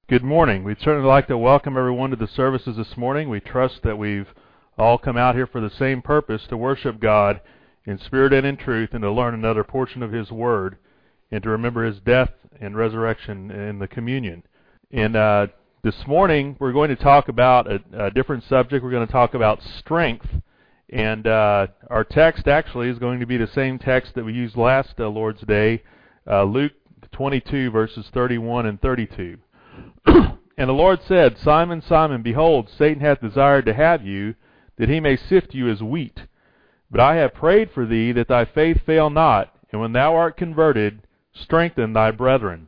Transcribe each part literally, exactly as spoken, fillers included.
Good morning. We'd certainly like to welcome everyone to the services this morning. We trust that we've all come out here for the same purpose, to worship God in spirit and in truth, and to learn another portion of His Word, and to remember His death and resurrection in the communion. And uh, this morning, we're going to talk about a, a different subject. We're going to talk about strength. And uh, our text actually is going to be the same text that we used last uh, Lord's Day, uh, Luke twenty-two, verses thirty-one and thirty-two. And the Lord said, Simon, Simon, behold, Satan hath desired to have you, that he may sift you as wheat. But I have prayed for thee, that thy faith fail not, and when thou art converted, strengthen thy brethren.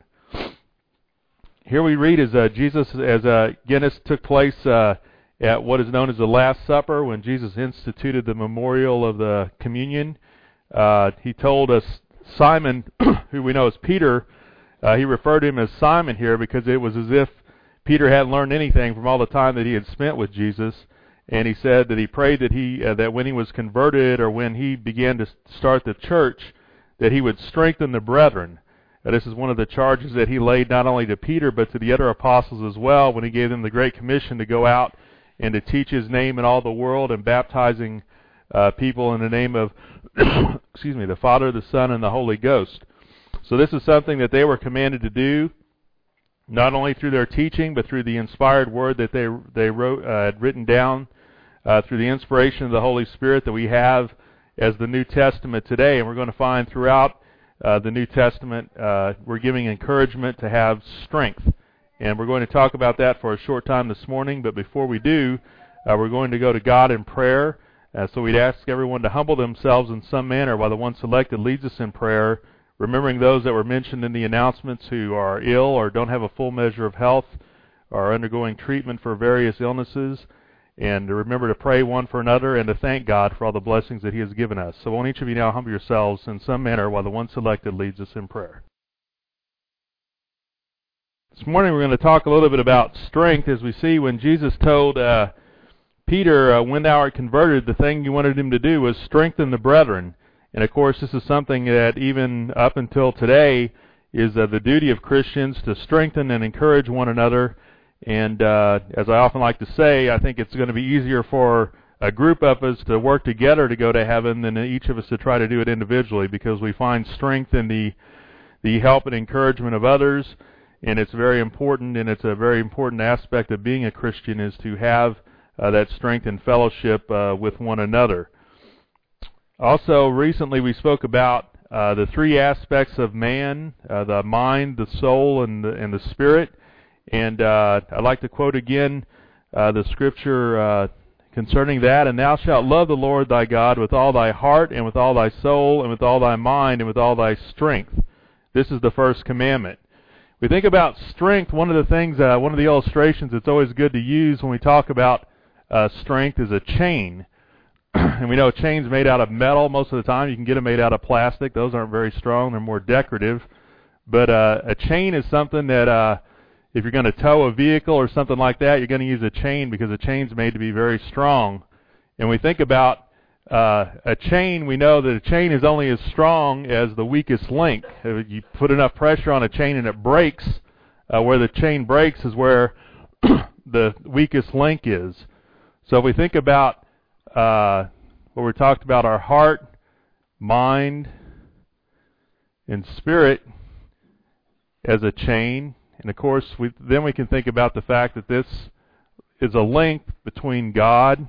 Here we read as uh, Jesus, as uh, again this took place uh, at what is known as the Last Supper, when Jesus instituted the memorial of the communion. Uh, he told us Simon, who we know as Peter, Uh, he referred to him as Simon here because it was as if Peter hadn't learned anything from all the time that he had spent with Jesus. And he said that he prayed that he uh, that when he was converted, or when he began to start the church, that he would strengthen the brethren. Uh, this is one of the charges that he laid not only to Peter but to the other apostles as well, when he gave them the Great Commission to go out and to teach his name in all the world, and baptizing uh, people in the name of excuse me, the Father, the Son, and the Holy Ghost. So this is something that they were commanded to do, not only through their teaching, but through the inspired word that they they wrote uh, had written down, uh, through the inspiration of the Holy Spirit that we have as the New Testament today. And we're going to find throughout uh, the New Testament, uh, we're giving encouragement to have strength. And we're going to talk about that for a short time this morning. But before we do, uh, we're going to go to God in prayer. Uh, so we'd ask everyone to humble themselves in some manner while the one selected leads us in prayer, remembering those that were mentioned in the announcements who are ill or don't have a full measure of health, or are undergoing treatment for various illnesses, and to remember to pray one for another and to thank God for all the blessings that He has given us. So won't each of you now humble yourselves in some manner while the one selected leads us in prayer. This morning we're going to talk a little bit about strength, as we see when Jesus told uh, Peter, uh, when thou art converted, the thing you wanted him to do was strengthen the brethren. And of course, this is something that even up until today is uh, the duty of Christians, to strengthen and encourage one another. And uh, as I often like to say, I think it's going to be easier for a group of us to work together to go to heaven than each of us to try to do it individually, because we find strength in the the help and encouragement of others. And it's very important, and it's a very important aspect of being a Christian, is to have uh, that strength and fellowship uh, with one another. Also, recently we spoke about uh, the three aspects of man, uh, the mind, the soul, and the, and the spirit. And uh, I'd like to quote again uh, the scripture uh, concerning that. And thou shalt love the Lord thy God with all thy heart, and with all thy soul, and with all thy mind, and with all thy strength. This is the first commandment. We think about strength. One of the things, uh, one of the illustrations that's always good to use when we talk about uh, strength is a chain. And we know a chain's made out of metal most of the time. You can get them made out of plastic. Those aren't very strong. They're more decorative. But uh, a chain is something that uh, if you're going to tow a vehicle or something like that, you're going to use a chain, because a chain's made to be very strong. And we think about uh, a chain, we know that a chain is only as strong as the weakest link. If you put enough pressure on a chain and it breaks, uh, where the chain breaks is where the weakest link is. So if we think about Uh, where we talked about our heart, mind, and spirit as a chain. And of course, we, then we can think about the fact that this is a link between God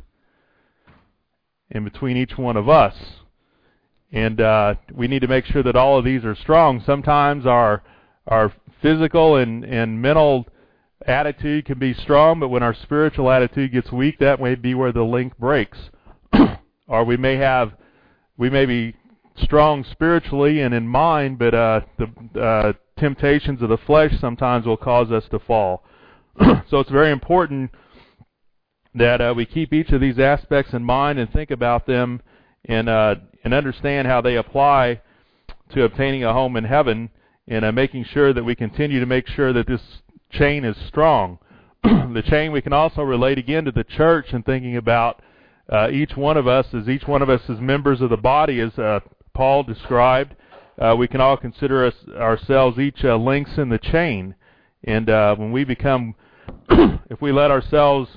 and between each one of us. And uh, we need to make sure that all of these are strong. Sometimes our our physical and, and mental attitude can be strong, but when our spiritual attitude gets weak, that may be where the link breaks. Or we may have, we may be strong spiritually and in mind, but uh, the uh, temptations of the flesh sometimes will cause us to fall. So it's very important that uh, we keep each of these aspects in mind and think about them, and uh, and understand how they apply to obtaining a home in heaven, and uh, making sure that we continue to make sure that this chain is strong. The chain we can also relate again to the church, and thinking about uh, each one of us as each one of us as members of the body, as uh, Paul described. Uh, we can all consider us, ourselves each uh, links in the chain. And uh, when we become, if we let ourselves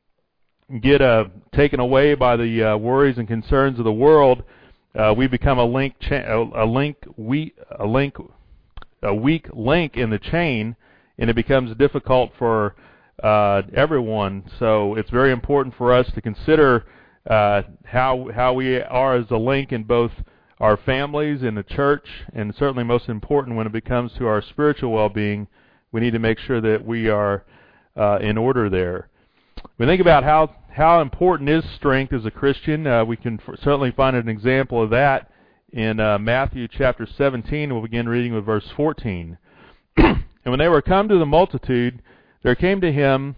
get uh, taken away by the uh, worries and concerns of the world, uh, we become a link, cha- a link, we, a link, a weak link in the chain, and it becomes difficult for uh, everyone. So it's very important for us to consider uh, how how we are as a link in both our families, in the church, and certainly most important when it comes to our spiritual well-being. We need to make sure that we are uh, in order there. We think about how, how important is strength as a Christian. Uh, we can f- certainly find an example of that in uh, Matthew chapter seventeen. We'll begin reading with verse fourteen. And when they were come to the multitude, there came to him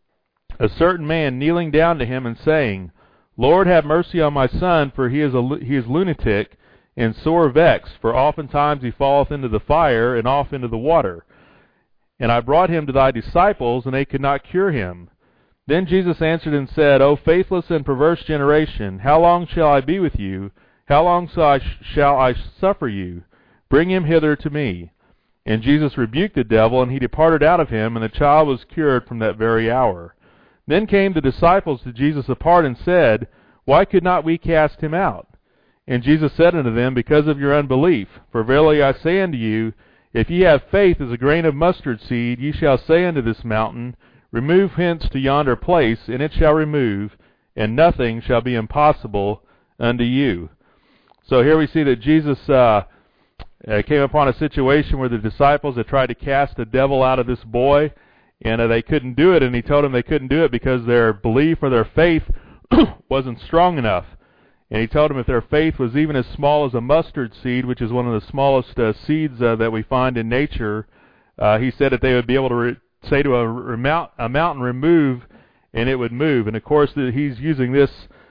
a certain man kneeling down to him and saying, Lord, have mercy on my son, for he is a he is lunatic and sore vexed, for oftentimes he falleth into the fire and off into the water. And I brought him to thy disciples, and they could not cure him. Then Jesus answered and said, O faithless and perverse generation, how long shall I be with you? How long shall I, shall I suffer you? Bring him hither to me. And Jesus rebuked the devil, and he departed out of him, and the child was cured from that very hour. Then came the disciples to Jesus apart and said, Why could not we cast him out? And Jesus said unto them, Because of your unbelief. For verily I say unto you, if ye have faith as a grain of mustard seed, ye shall say unto this mountain, Remove hence to yonder place, and it shall remove, and nothing shall be impossible unto you. So here we see that Jesus uh, uh, came upon a situation where the disciples had tried to cast a devil out of this boy, and uh, they couldn't do it, and he told them they couldn't do it because their belief or their faith wasn't strong enough. And he told them if their faith was even as small as a mustard seed, which is one of the smallest uh, seeds uh, that we find in nature, uh, he said that they would be able to re- say to a, remount, a mountain, remove, and it would move. And of course, the, he's using this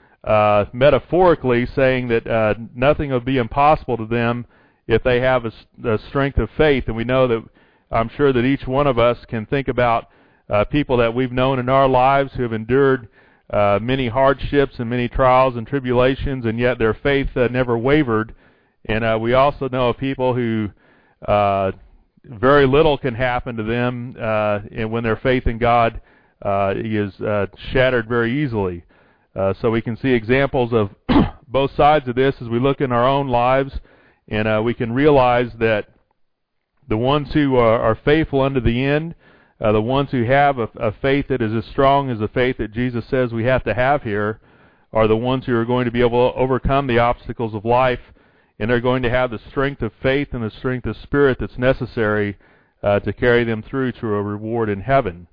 uh, metaphorically, saying that uh, nothing would be impossible to them if they have a, a strength of faith. And we know that I'm sure that each one of us can think about uh, people that we've known in our lives who have endured Uh, many hardships and many trials and tribulations, and yet their faith uh, never wavered. And uh, we also know of people who uh, very little can happen to them, uh, and when their faith in God uh, is uh, shattered very easily. Uh, so we can see examples of both sides of this as we look in our own lives, and uh, we can realize that the ones who are, are faithful unto the end, Uh, the ones who have a, a faith that is as strong as the faith that Jesus says we have to have here, are the ones who are going to be able to overcome the obstacles of life, and they're going to have the strength of faith and the strength of spirit that's necessary uh, to carry them through to a reward in heaven.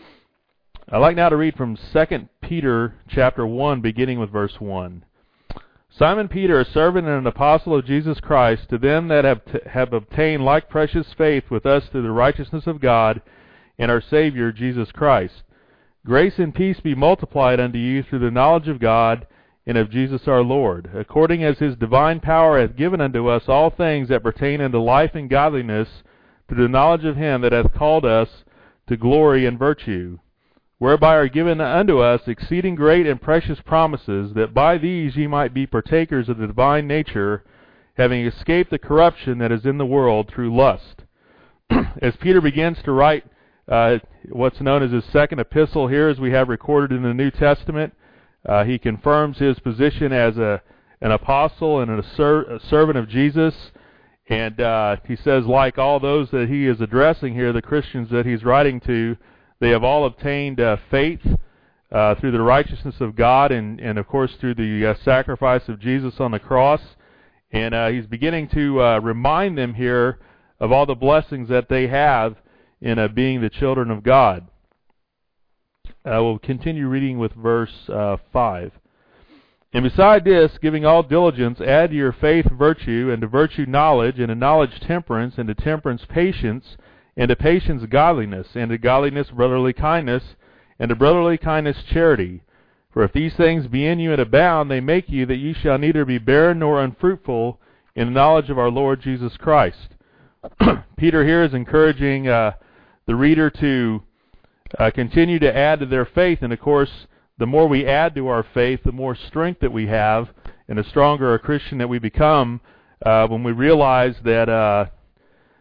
I'd like now to read from Second Peter chapter one, beginning with verse one. Simon Peter, a servant and an apostle of Jesus Christ, to them that have, t- have obtained like precious faith with us through the righteousness of God, and our Savior, Jesus Christ. Grace and peace be multiplied unto you through the knowledge of God and of Jesus our Lord, according as his divine power hath given unto us all things that pertain unto life and godliness, to the knowledge of him that hath called us to glory and virtue, whereby are given unto us exceeding great and precious promises, that by these ye might be partakers of the divine nature, having escaped the corruption that is in the world through lust. As Peter begins to write Uh, what's known as his second epistle here, as we have recorded in the New Testament, uh, he confirms his position as a an apostle and a, ser- a servant of Jesus, and uh, he says, like all those that he is addressing here, the Christians that he's writing to, they have all obtained uh, faith uh, through the righteousness of God, and, and of course through the uh, sacrifice of Jesus on the cross, and uh, he's beginning to uh, remind them here of all the blessings that they have in uh, being the children of God. I uh, will continue reading with verse uh, five. And beside this, giving all diligence, add to your faith virtue, and to virtue knowledge, and to knowledge temperance, and to temperance patience, and to patience godliness, and to godliness brotherly kindness, and to brotherly kindness charity. For if these things be in you and abound, they make you that ye shall neither be barren nor unfruitful in the knowledge of our Lord Jesus Christ. Peter here is encouraging uh, the reader to uh, continue to add to their faith, and of course, the more we add to our faith, the more strength that we have, and the stronger a Christian that we become uh, when we realize that uh,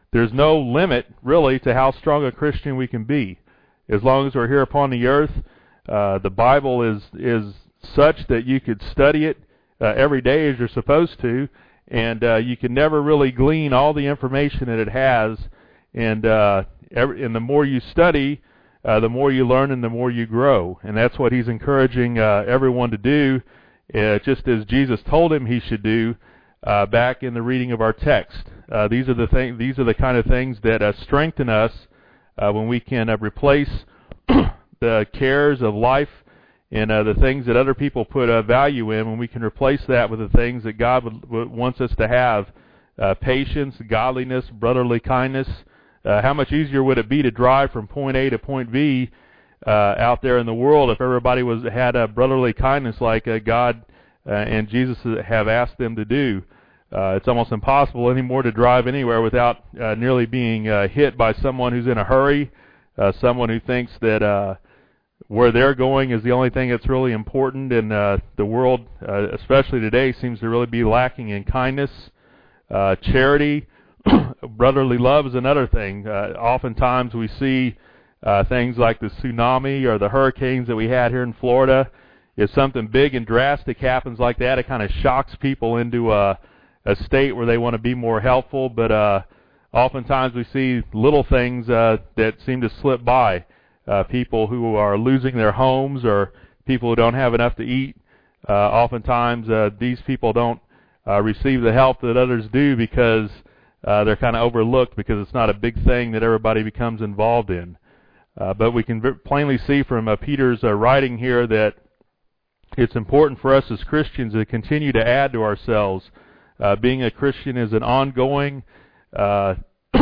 there's no limit, really, to how strong a Christian we can be. As long as we're here upon the earth, uh, the Bible is is such that you could study it uh, every day as you're supposed to, and uh, you can never really glean all the information that it has. And uh, every, and the more you study, uh, the more you learn and the more you grow. And that's what he's encouraging uh, everyone to do, uh, just as Jesus told him he should do uh, back in the reading of our text. Uh, these are the thing, These are the kind of things that uh, strengthen us uh, when we can uh, replace the cares of life and uh, the things that other people put uh, value in. When we can replace that with the things that God would, would, wants us to have: uh, patience, godliness, brotherly kindness. Uh, how much easier would it be to drive from point A to point B uh, out there in the world if everybody was had a brotherly kindness like uh, God uh, and Jesus have asked them to do? Uh, it's almost impossible anymore to drive anywhere without uh, nearly being uh, hit by someone who's in a hurry, uh, someone who thinks that uh, where they're going is the only thing that's really important. And uh, the world, uh, especially today, seems to really be lacking in kindness, uh, charity. Brotherly love is another thing. Uh, oftentimes we see uh, things like the tsunami or the hurricanes that we had here in Florida. If something big and drastic happens like that, it kind of shocks people into a, a state where they want to be more helpful. But uh, oftentimes we see little things uh, that seem to slip by. Uh, people who are losing their homes or people who don't have enough to eat. Uh, oftentimes uh, these people don't uh, receive the help that others do because Uh, they're kind of overlooked because it's not a big thing that everybody becomes involved in. Uh, but we can v- plainly see from uh, Peter's uh, writing here that it's important for us as Christians to continue to add to ourselves. Uh, being a Christian is an ongoing, uh,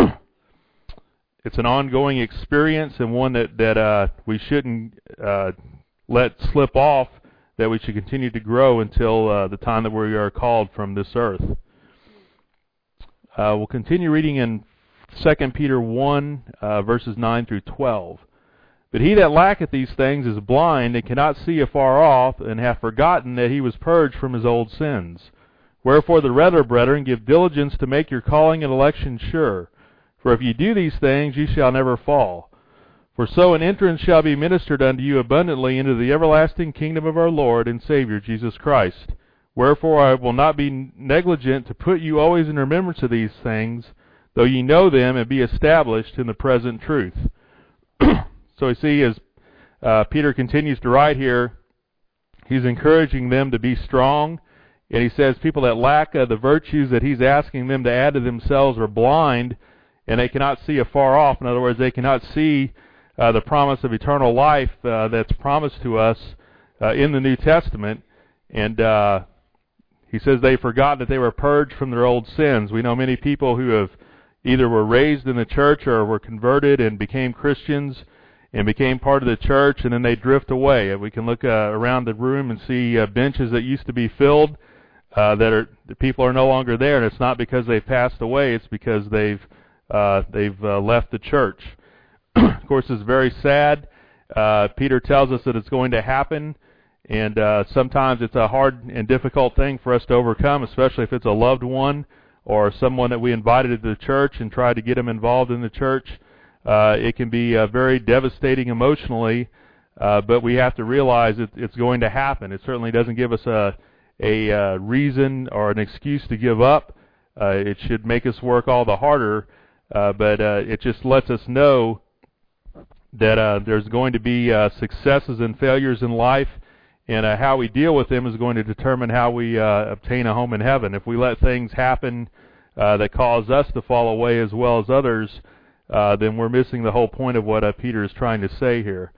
it's an ongoing experience, and one that that uh, we shouldn't uh, let slip off. That we should continue to grow until uh, the time that we are called from this earth. Uh, we'll continue reading in Second Peter one, uh, verses nine through twelve. But he that lacketh these things is blind, and cannot see afar off, and hath forgotten that he was purged from his old sins. Wherefore the rather, brethren, give diligence to make your calling and election sure. For if ye do these things, ye shall never fall. For so an entrance shall be ministered unto you abundantly into the everlasting kingdom of our Lord and Savior Jesus Christ. Wherefore I will not be negligent to put you always in remembrance of these things, though ye know them and be established in the present truth. So we see as uh, Peter continues to write here, he's encouraging them to be strong, and he says people that lack uh, the virtues that he's asking them to add to themselves are blind, and they cannot see afar off. In other words, they cannot see uh, the promise of eternal life uh, that's promised to us uh, in the New Testament. And uh, he says they forgot that they were purged from their old sins. We know many people who have either were raised in the church or were converted and became Christians and became part of the church, and then they drift away. We can look uh, around the room and see uh, benches that used to be filled uh, that are the people are no longer there, and it's not because they've passed away. It's because they've uh, they've uh, left the church. Of course, it's very sad. Uh, Peter tells us that it's going to happen. And uh, sometimes it's a hard and difficult thing for us to overcome, especially if it's a loved one or someone that we invited to the church and tried to get them involved in the church. Uh, it can be uh, very devastating emotionally, uh, but we have to realize it, it's going to happen. It certainly doesn't give us a, a uh, reason or an excuse to give up. Uh, it should make us work all the harder, uh, but uh, it just lets us know that uh, there's going to be uh, successes and failures in life. And uh, how we deal with them is going to determine how we uh, obtain a home in heaven. If we let things happen uh, that cause us to fall away as well as others, uh, then we're missing the whole point of what uh, Peter is trying to say here.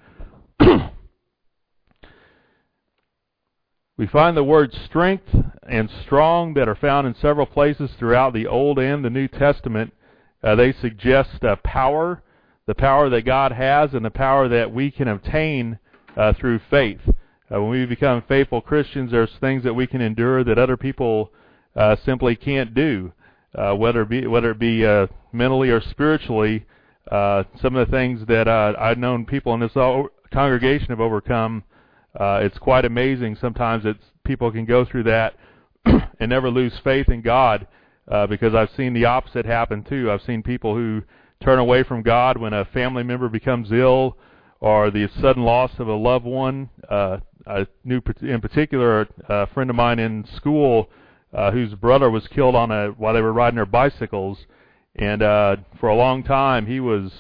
We find the words strength and strong that are found in several places throughout the Old and the New Testament. Uh, they suggest uh, power, the power that God has, and the power that we can obtain uh, through faith. Uh, when we become faithful Christians, there's things that we can endure that other people uh, simply can't do, uh, whether it be, whether it be uh, mentally or spiritually. Uh, some of the things that uh, I've known people in this congregation have overcome, uh, it's quite amazing. Sometimes it's people can go through that and never lose faith in God uh, because I've seen the opposite happen too. I've seen people who turn away from God when a family member becomes ill, or the sudden loss of a loved one. Uh, I knew in particular a friend of mine in school uh, whose brother was killed on a while they were riding their bicycles, and uh, for a long time he was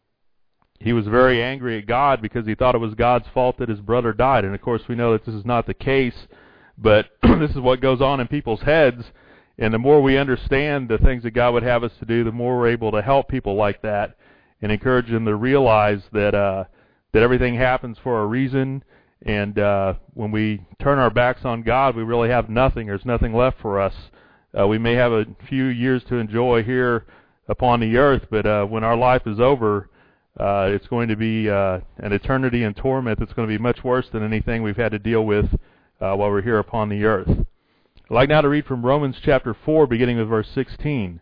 he was very angry at God because he thought it was God's fault that his brother died. And of course we know that this is not the case, but this is what goes on in people's heads. And the more we understand the things that God would have us to do, the more we're able to help people like that and encourage them to realize that uh, that everything happens for a reason. And uh, when we turn our backs on God, we really have nothing. There's nothing left for us. Uh, we may have a few years to enjoy here upon the earth, but uh, when our life is over, uh, it's going to be uh, an eternity in torment that's going to be much worse than anything we've had to deal with uh, while we're here upon the earth. I'd like now to read from Romans chapter four, beginning with verse sixteen.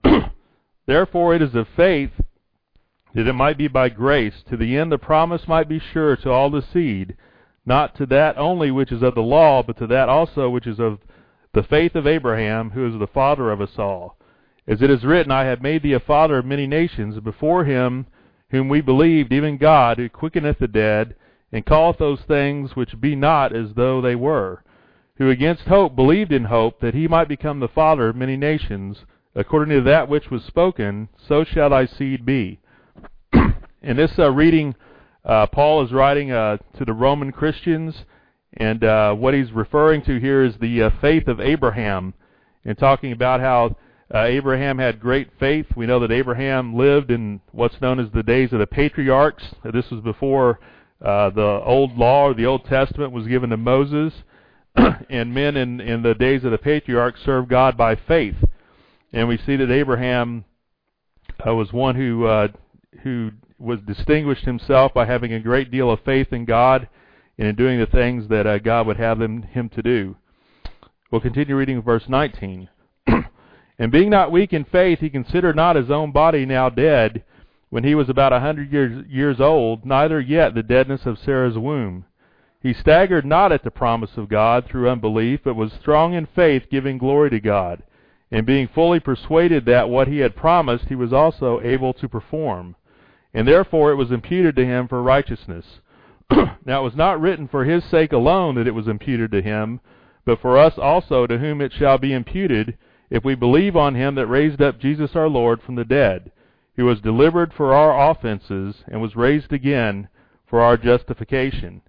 Therefore it is of faith that it might be by grace, to the end the promise might be sure to all the seed, not to that only which is of the law, but to that also which is of the faith of Abraham, who is the father of us all. As it is written, I have made thee a father of many nations, before him whom we believed, even God, who quickeneth the dead, and calleth those things which be not as though they were, who against hope believed in hope, that he might become the father of many nations, according to that which was spoken, so shall thy seed be. In this uh, reading, uh, Paul is writing uh, to the Roman Christians, and uh, what he's referring to here is the uh, faith of Abraham, and talking about how uh, Abraham had great faith. We know that Abraham lived in what's known as the days of the patriarchs. This was before uh, the Old Law or the Old Testament was given to Moses. And men in, in the days of the patriarchs served God by faith. And we see that Abraham uh, was one who uh, who was distinguished himself by having a great deal of faith in God and in doing the things that uh, God would have them, him to do. We'll continue reading verse nineteen. And being not weak in faith, he considered not his own body now dead, when he was about a hundred years, years old, neither yet the deadness of Sarah's womb. He staggered not at the promise of God through unbelief, but was strong in faith, giving glory to God, and being fully persuaded that what he had promised he was also able to perform. And therefore it was imputed to him for righteousness. Now it was not written for his sake alone that it was imputed to him, but for us also, to whom it shall be imputed, if we believe on him that raised up Jesus our Lord from the dead, who was delivered for our offenses, and was raised again for our justification.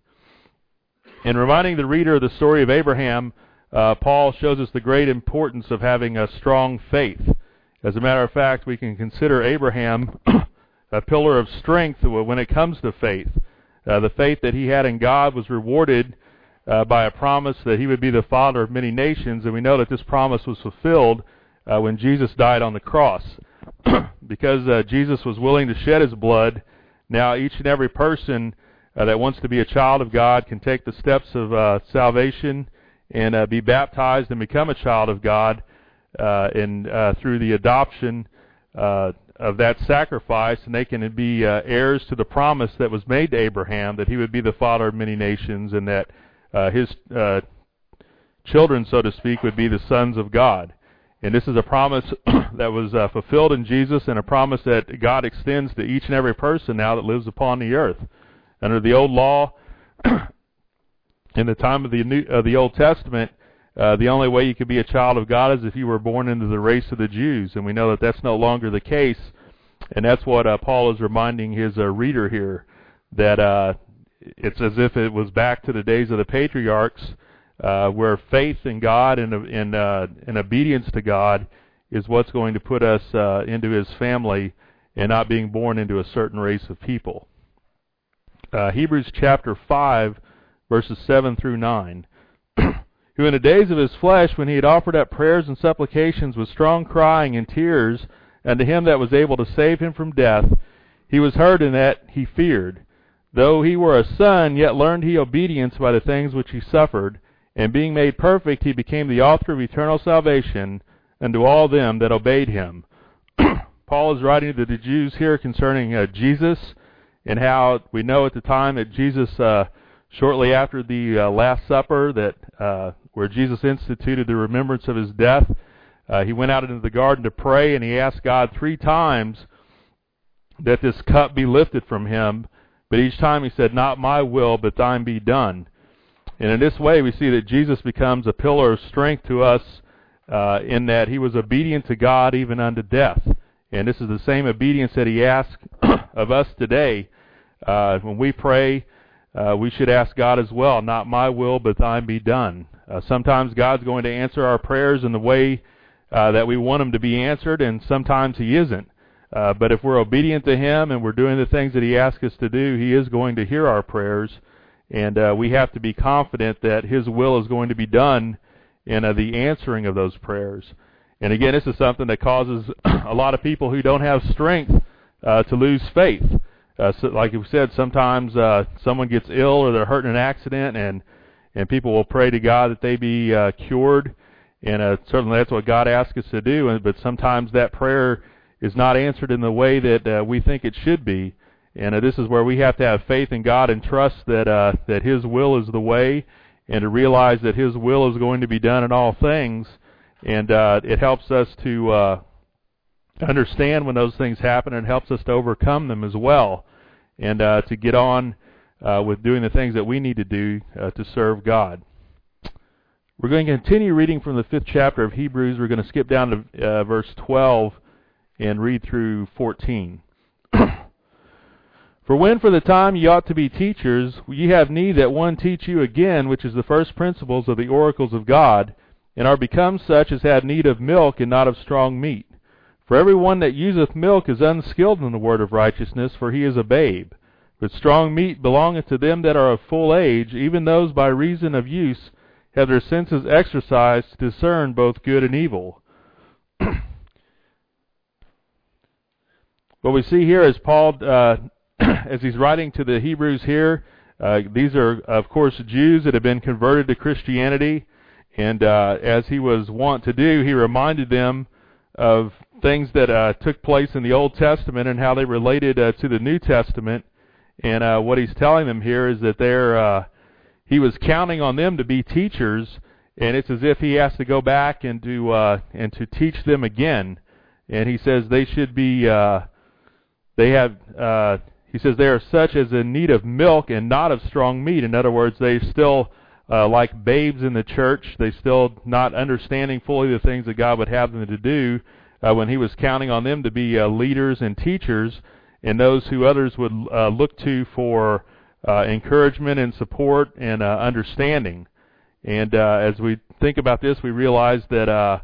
In reminding the reader of the story of Abraham, uh, Paul shows us the great importance of having a strong faith. As a matter of fact, we can consider Abraham a pillar of strength when it comes to faith. Uh, the faith that he had in God was rewarded uh, by a promise that he would be the father of many nations, and we know that this promise was fulfilled uh, when Jesus died on the cross. Because uh, Jesus was willing to shed his blood, now each and every person Uh, that wants to be a child of God can take the steps of uh, salvation and uh, be baptized and become a child of God uh, and uh, through the adoption uh, of that sacrifice, and they can be uh, heirs to the promise that was made to Abraham, that he would be the father of many nations, and that uh, his uh, children, so to speak, would be the sons of God. And this is a promise that was uh, fulfilled in Jesus, and a promise that God extends to each and every person now that lives upon the earth. Under the old law, in the time of the New, uh, the Old Testament, uh, the only way you could be a child of God is if you were born into the race of the Jews, and we know that that's no longer the case. And that's what uh, Paul is reminding his uh, reader here, that uh, it's as if it was back to the days of the patriarchs, uh, where faith in God and in uh, and obedience to God is what's going to put us uh, into His family, and not being born into a certain race of people. Uh, Hebrews chapter five, verses seven through nine. Who in the days of his flesh, when he had offered up prayers and supplications with strong crying and tears unto him that was able to save him from death, he was heard in that he feared. Though he were a son, yet learned he obedience by the things which he suffered, and being made perfect, he became the author of eternal salvation unto all them that obeyed him. Paul is writing to the Jews here concerning uh, Jesus, and how we know at the time that Jesus, uh, shortly after the uh, Last Supper, that uh, where Jesus instituted the remembrance of his death, Uh, he went out into the garden to pray, and he asked God three times that this cup be lifted from him. But each time he said, "Not my will, but thine be done." And in this way, we see that Jesus becomes a pillar of strength to us uh, in that he was obedient to God even unto death. And this is the same obedience that he asks of us today. Uh, when we pray, uh, we should ask God as well, "Not my will, but thine be done." Uh, sometimes God's going to answer our prayers in the way uh, that we want them to be answered, and sometimes he isn't. Uh, but if we're obedient to him and we're doing the things that he asks us to do, he is going to hear our prayers. And uh, we have to be confident that his will is going to be done in uh, the answering of those prayers. And again, this is something that causes a lot of people who don't have strength uh, to lose faith. Uh, so like we said, sometimes uh, someone gets ill or they're hurt in an accident, and, and people will pray to God that they be uh, cured. And uh, certainly that's what God asks us to do. But sometimes that prayer is not answered in the way that uh, we think it should be. And uh, this is where we have to have faith in God and trust that uh, that his will is the way, and to realize that his will is going to be done in all things. And uh, it helps us to uh, understand when those things happen, and helps us to overcome them as well, and uh, to get on uh, with doing the things that we need to do uh, to serve God. We're going to continue reading from the fifth chapter of Hebrews. We're going to skip down to uh, verse twelve and read through fourteen. "For when for the time ye ought to be teachers, ye have need that one teach you again, which is the first principles of the oracles of God, and are become such as had need of milk and not of strong meat. For every one that useth milk is unskilled in the word of righteousness, for he is a babe. But strong meat belongeth to them that are of full age, even those by reason of use have their senses exercised to discern both good and evil." What we see here is Paul, uh, as he's writing to the Hebrews here, uh, these are, of course, Jews that have been converted to Christianity. And uh, as he was wont to do, he reminded them of things that uh, took place in the Old Testament and how they related uh, to the New Testament. And uh, what he's telling them here is that they're, uh, he was counting on them to be teachers, and it's as if he has to go back and to uh, and to teach them again. And he says they should be, uh, they have. Uh, He says they are such as in need of milk and not of strong meat. In other words, they still uh, like babes in the church. They still not understanding fully the things that God would have them to do uh, when he was counting on them to be uh, leaders and teachers, and those who others would uh, look to for uh, encouragement and support and uh, understanding. And uh, as we think about this, we realize that uh,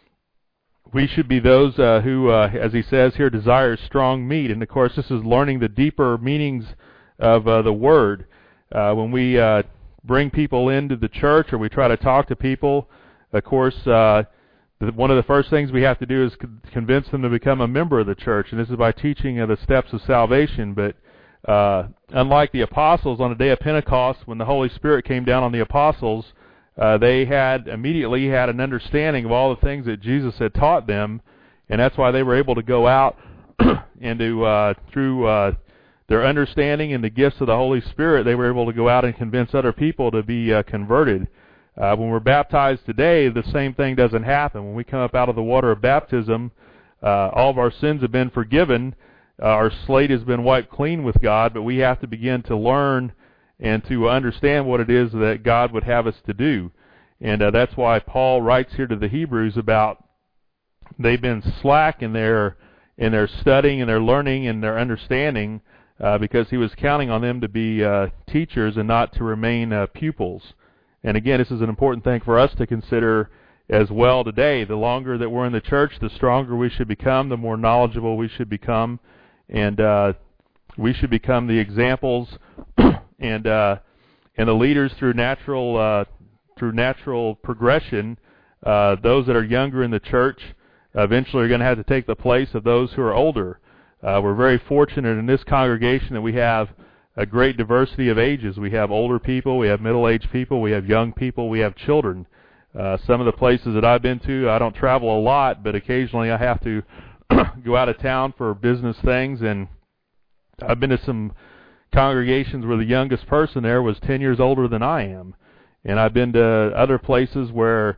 we should be those uh, who, uh, as he says here, desire strong meat. And, of course, this is learning the deeper meanings of uh, the Word. Uh, when we uh, bring people into the church or we try to talk to people, of course, uh, the, one of the first things we have to do is con- convince them to become a member of the church. And this is by teaching uh, the steps of salvation. But uh, unlike the apostles on the day of Pentecost, when the Holy Spirit came down on the apostles, Uh, they had immediately had an understanding of all the things that Jesus had taught them, and that's why they were able to go out and to, uh, through uh, their understanding and the gifts of the Holy Spirit, they were able to go out and convince other people to be uh, converted. Uh, when we're baptized today, the same thing doesn't happen. When we come up out of the water of baptism, uh, all of our sins have been forgiven. Uh, our slate has been wiped clean with God, but we have to begin to learn and to understand what it is that God would have us to do. And uh, that's why Paul writes here to the Hebrews about they've been slack in their in their studying and their learning and their understanding uh, because he was counting on them to be uh, teachers and not to remain uh, pupils. And again, this is an important thing for us to consider as well today. The longer that we're in the church, the stronger we should become, the more knowledgeable we should become, and uh, we should become the examples and uh, and the leaders through natural uh, through natural progression. Uh, those that are younger in the church eventually are going to have to take the place of those who are older. Uh, we're very fortunate in this congregation that we have a great diversity of ages. We have older people, we have middle-aged people, we have young people, we have children. Uh, some of the places that I've been to, I don't travel a lot, but occasionally I have to go out of town for business things, and I've been to some congregations where the youngest person there was ten years older than I am. And I've been to other places where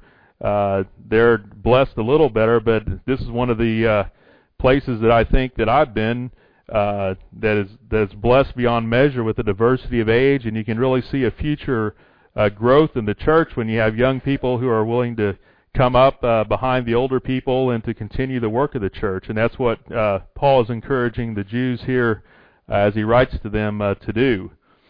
uh, they're blessed a little better, but this is one of the uh, places that I think that I've been uh, that is that's blessed beyond measure with the diversity of age, and you can really see a future uh, growth in the church when you have young people who are willing to come up uh, behind the older people and to continue the work of the church. And that's what uh, Paul is encouraging the Jews here uh, as he writes to them uh, to do.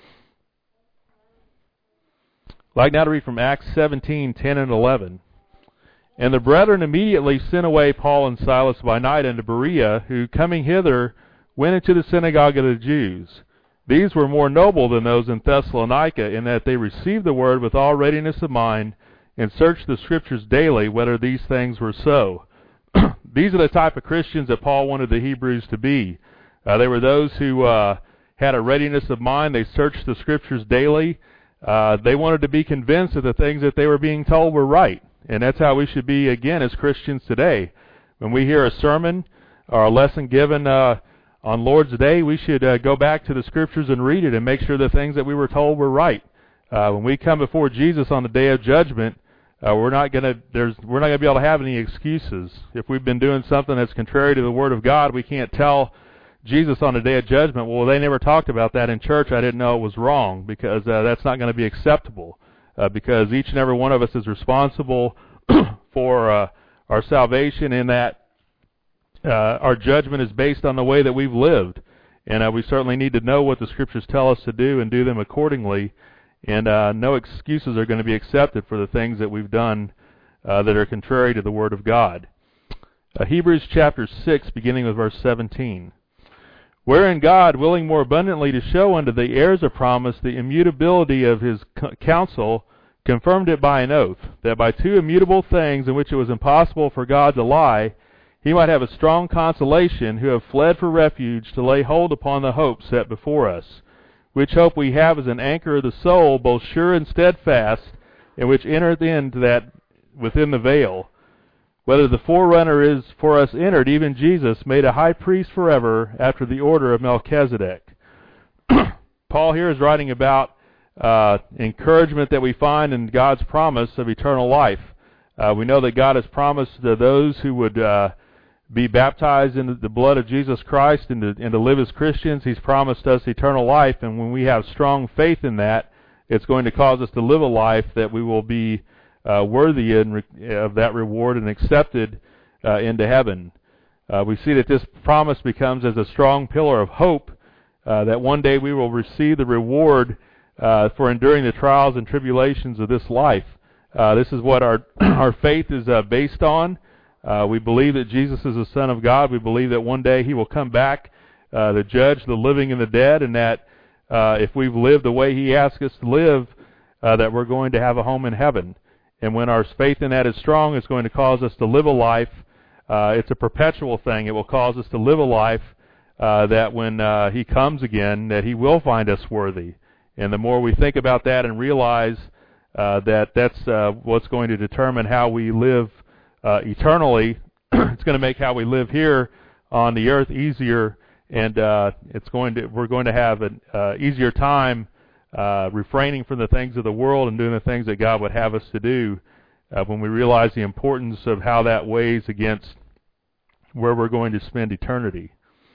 I'd like now to read from Acts seventeen, ten and eleven. And the brethren immediately sent away Paul and Silas by night unto Berea, who, coming hither, went into the synagogue of the Jews. These were more noble than those in Thessalonica, in that they received the word with all readiness of mind, and searched the Scriptures daily whether these things were so. These are the type of Christians that Paul wanted the Hebrews to be. Uh, they were those who uh, had a readiness of mind. They searched the Scriptures daily. Uh, they wanted to be convinced that the things that they were being told were right. And that's how we should be, again, as Christians today. When we hear a sermon or a lesson given uh, on Lord's Day, we should uh, go back to the Scriptures and read it and make sure the things that we were told were right. Uh, when we come before Jesus on the day of judgment, uh, we're not going to there's we're not going to be able to have any excuses. If we've been doing something that's contrary to the Word of God, we can't tell Jesus on the day of judgment, well, they never talked about that in church. I didn't know it was wrong, because uh, that's not going to be acceptable. Uh, because each and every one of us is responsible for uh, our salvation, in that uh, our judgment is based on the way that we've lived. And uh, we certainly need to know what the Scriptures tell us to do and do them accordingly. And uh, no excuses are going to be accepted for the things that we've done uh, that are contrary to the Word of God. Uh, Hebrews chapter six, beginning with verse seventeen. Wherein God, willing more abundantly to show unto the heirs of promise the immutability of his counsel, confirmed it by an oath, that by two immutable things in which it was impossible for God to lie, he might have a strong consolation, who have fled for refuge, to lay hold upon the hope set before us. Which hope we have as an anchor of the soul, both sure and steadfast, and which entereth into that within the veil, whether the forerunner is for us entered, even Jesus, made a high priest forever, after the order of Melchizedek. Paul here is writing about uh, encouragement that we find in God's promise of eternal life. Uh, we know that God has promised to those who would uh, be baptized in the blood of Jesus Christ and to, and to live as Christians, He's promised us eternal life. And when we have strong faith in that, it's going to cause us to live a life that we will be Uh, worthy in re- of that reward and accepted uh, into heaven. Uh, we see that this promise becomes as a strong pillar of hope uh, that one day we will receive the reward uh, for enduring the trials and tribulations of this life. Uh, this is what our our faith is uh, based on. Uh, we believe that Jesus is the Son of God. We believe that one day He will come back uh, to judge the living and the dead, and that uh, if we've lived the way He asks us to live, uh, that we're going to have a home in heaven. And when our faith in that is strong, it's going to cause us to live a life. Uh, it's a perpetual thing. It will cause us to live a life uh, that when uh, He comes again, that He will find us worthy. And the more we think about that and realize uh, that that's uh, what's going to determine how we live uh, eternally, it's going to make how we live here on the earth easier, and uh, it's going to we're going to have an uh, easier time Uh, refraining from the things of the world and doing the things that God would have us to do uh, when we realize the importance of how that weighs against where we're going to spend eternity.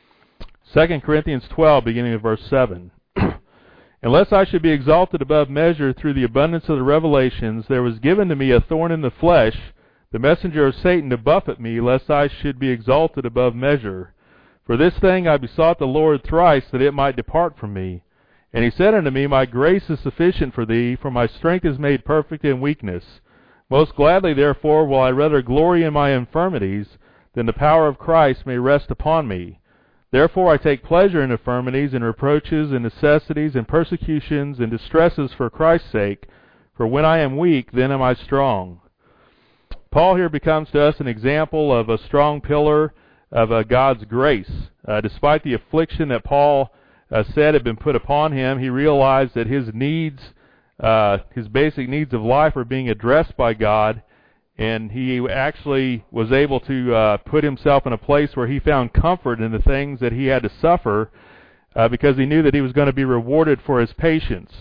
Second Corinthians twelve, beginning of verse seven. Unless I should be exalted above measure through the abundance of the revelations, there was given to me a thorn in the flesh, the messenger of Satan, to buffet me, lest I should be exalted above measure. For this thing I besought the Lord thrice, that it might depart from me. And He said unto me, My grace is sufficient for thee, for my strength is made perfect in weakness. Most gladly, therefore, will I rather glory in my infirmities, than the power of Christ may rest upon me. Therefore I take pleasure in infirmities, and reproaches, and necessities, and persecutions, and distresses for Christ's sake. For when I am weak, then am I strong. Paul here becomes to us an example of a strong pillar of uh, God's grace. Uh, despite the affliction that Paul Uh, said had been put upon him, he realized that his needs, uh, his basic needs of life, are being addressed by God, and he actually was able to uh, put himself in a place where he found comfort in the things that he had to suffer, uh, because he knew that he was going to be rewarded for his patience.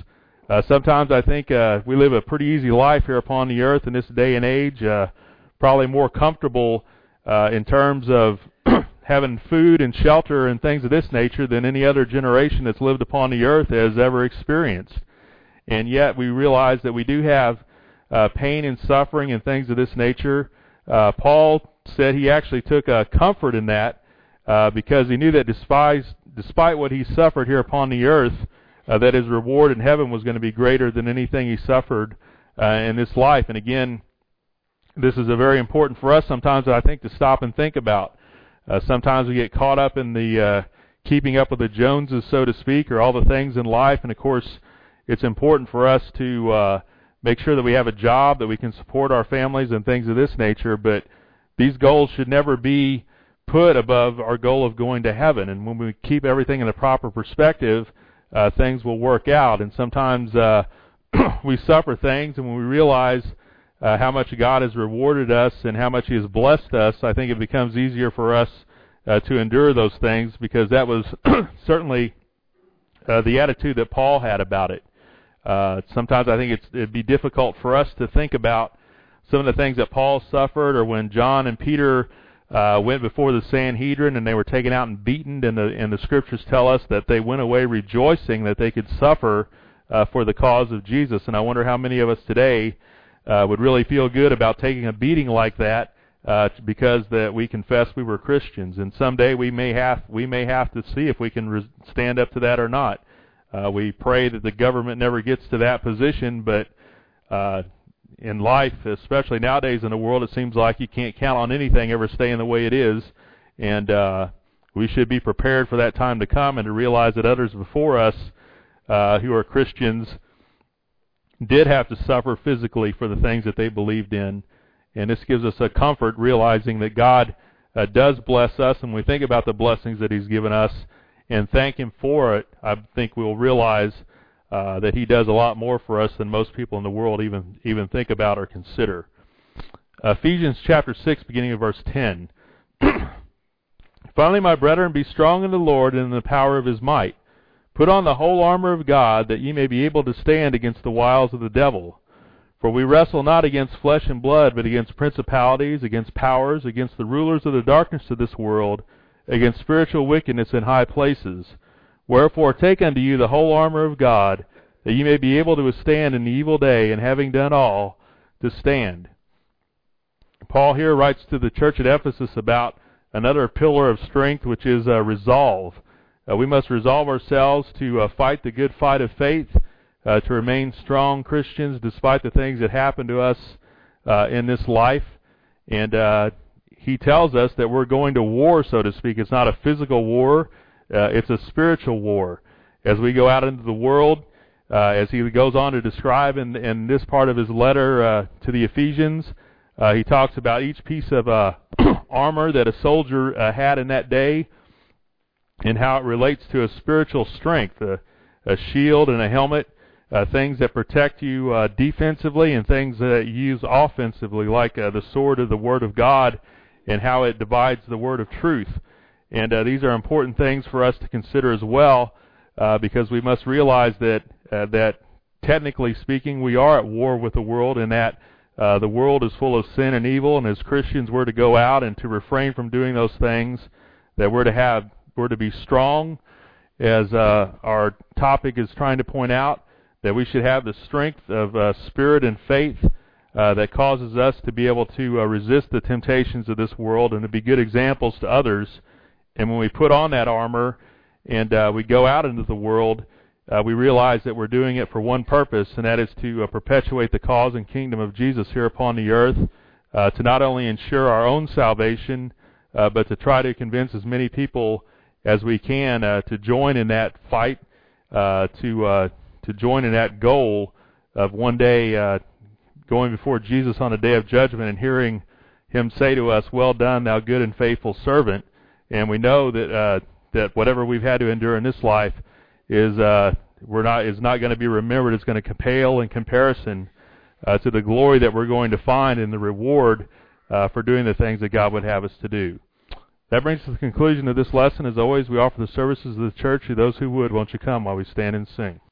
Uh, sometimes I think uh, we live a pretty easy life here upon the earth in this day and age, uh, probably more comfortable uh, in terms of having food and shelter and things of this nature than any other generation that's lived upon the earth has ever experienced. And yet we realize that we do have uh, pain and suffering and things of this nature. Uh, Paul said he actually took uh, comfort in that uh, because he knew that despite, despite what he suffered here upon the earth, uh, that his reward in heaven was going to be greater than anything he suffered uh, in this life. And again, this is a very important for us sometimes, I think, to stop and think about. Uh, sometimes we get caught up in the uh, keeping up with the Joneses, so to speak, or all the things in life. And of course, it's important for us to uh, make sure that we have a job, that we can support our families and things of this nature. But these goals should never be put above our goal of going to heaven. And when we keep everything in the proper perspective, uh, things will work out. And sometimes uh, we suffer things, and when we realize uh, how much God has rewarded us and how much He has blessed us, I think it becomes easier for us uh, to endure those things, because that was certainly uh, the attitude that Paul had about it. Uh, sometimes I think it's, it'd be difficult for us to think about some of the things that Paul suffered, or when John and Peter uh, went before the Sanhedrin and they were taken out and beaten, and the, and the Scriptures tell us that they went away rejoicing that they could suffer uh, for the cause of Jesus. And I wonder how many of us today uh, would really feel good about taking a beating like that uh, because that we confess we were Christians. And someday we may have we may have to see if we can re- stand up to that or not. Uh, we pray that the government never gets to that position, but uh, in life, especially nowadays in the world, it seems like you can't count on anything ever staying the way it is, and uh, we should be prepared for that time to come and to realize that others before us uh, who are Christians did have to suffer physically for the things that they believed in, and this gives us a comfort realizing that God uh, does bless us, and when we think about the blessings that He's given us and thank Him for it, I think we'll realize uh, that He does a lot more for us than most people in the world even even think about or consider. Ephesians chapter six, beginning of verse ten. Finally, my brethren, be strong in the Lord and in the power of His might. Put on the whole armor of God, that ye may be able to stand against the wiles of the devil. For we wrestle not against flesh and blood, but against principalities, against powers, against the rulers of the darkness of this world, against spiritual wickedness in high places. Wherefore take unto you the whole armor of God, that ye may be able to withstand in the evil day, and having done all, to stand. Paul here writes to the church at Ephesus about another pillar of strength, which is uh, resolve. Uh, we must resolve ourselves to uh, fight the good fight of faith, uh, to remain strong Christians despite the things that happen to us uh, in this life. And uh, he tells us that we're going to war, so to speak. It's not a physical war. Uh, it's a spiritual war. As we go out into the world, uh, as he goes on to describe in, in this part of his letter uh, to the Ephesians, uh, he talks about each piece of uh, armor that a soldier uh, had in that day and how it relates to a spiritual strength, a, a shield and a helmet, uh, things that protect you uh, defensively and things that you use offensively, like uh, the sword of the Word of God and how it divides the word of truth. And uh, these are important things for us to consider as well, uh, because we must realize that uh, that technically speaking, we are at war with the world, and that uh, the world is full of sin and evil. And as Christians, we're to go out and to refrain from doing those things. That we're to have, we're to be strong, as uh, our topic is trying to point out. That we should have the strength of uh, spirit and faith uh, that causes us to be able to uh, resist the temptations of this world and to be good examples to others. And when we put on that armor and uh, we go out into the world, uh, we realize that we're doing it for one purpose, and that is to uh, perpetuate the cause and kingdom of Jesus here upon the earth, uh, to not only ensure our own salvation, uh, but to try to convince as many people as we can uh, to join in that fight, uh, to uh, to join in that goal of one day uh, going before Jesus on the day of judgment and hearing Him say to us, "Well done, thou good and faithful servant." And we know that uh, that whatever we've had to endure in this life is uh, we're not is not going to be remembered. It's going to pale in comparison uh, to the glory that we're going to find in the reward uh, for doing the things that God would have us to do. That brings us to the conclusion of this lesson. As always, we offer the services of the church to those who would. Won't you come while we stand and sing?